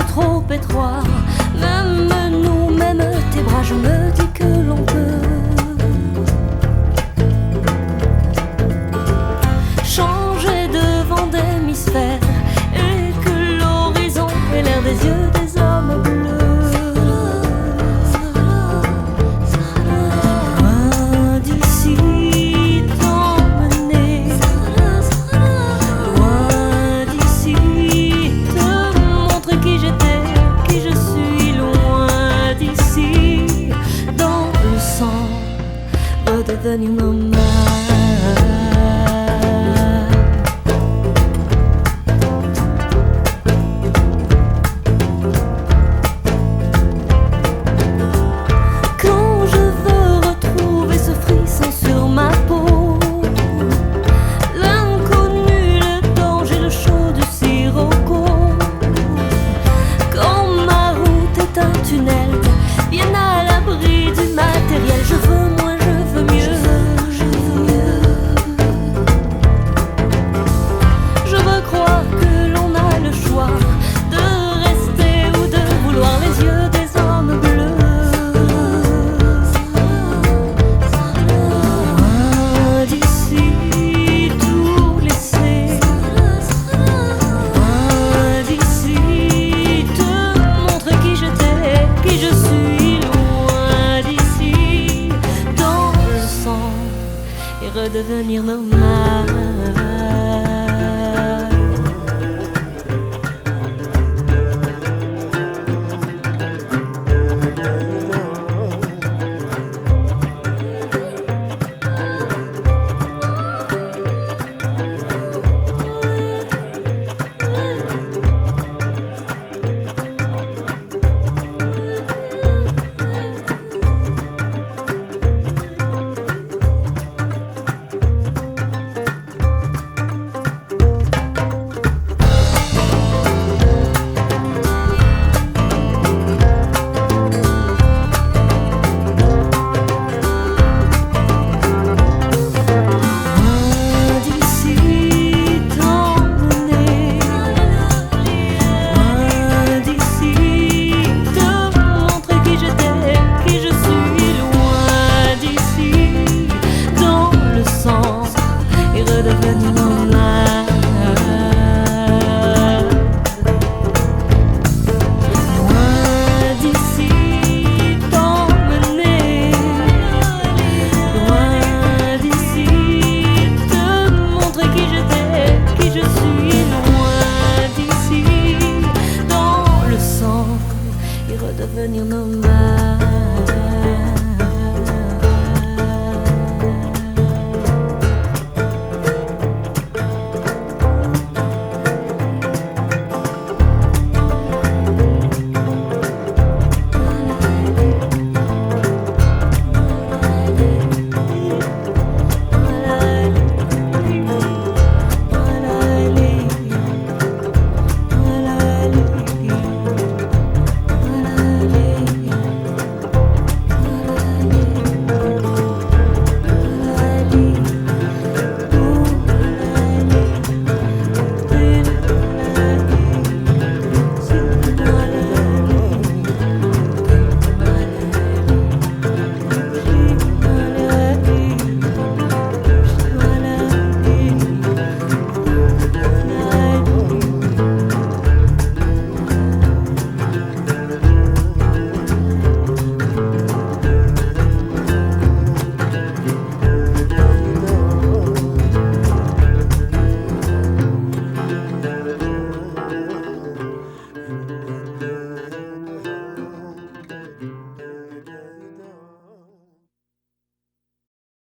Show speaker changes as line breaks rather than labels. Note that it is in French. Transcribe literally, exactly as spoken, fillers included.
trop étroit. Même nous, même tes bras, je me dis que l'on peut changer de vent d'hémisphère et que l'horizon ait l'air des yeux des hommes bleus. Loin d'ici, t'emmener. Loin d'ici, te montrer qui j'étais, qui je suis. Loin d'ici, dans le sang, redevenir normal. Bien à l'abri du matériel, je veux moins, je veux mieux, je veux mieux. Je veux croire que l'on a le choix de rester ou de vouloir les yeux des hommes bleus. Loin d'ici, tout laisser. Loin d'ici, te montrer qui j'étais, qui je suis. Redevenir normal. Redevenir normal. Loin d'ici, t'emmener. Loin d'ici, te montrer qui j'étais, qui je suis. Loin d'ici, dans le sang, et redevenir normal.